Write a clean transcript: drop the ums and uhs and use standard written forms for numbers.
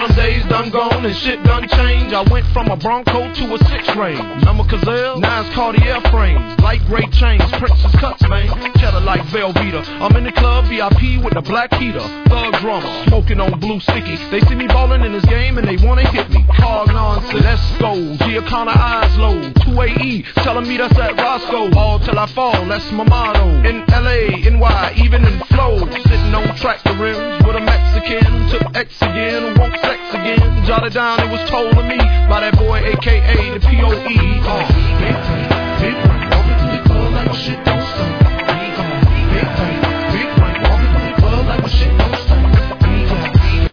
Them days done gone and shit done changed. I went from a Bronco to a 6 range. I'm a Gazelle, 9's Cartier frames, light gray chains, Princess cuts, man, cheddar like Velveeta. I'm in the club, VIP with the black heater, thug drummer, smoking on blue sticky. They see me ballin' in this game and they wanna hit me. Hard nonsense, let's go. Giacana eyes low, 2AE, telling me that's that Roscoe. All till I fall, that's my motto. In LA, NY, even in flow, sitting on tractor rims with a Mexican. Took X again, won't sex again. Jotted down, it was told to me by that boy, AKA the POE.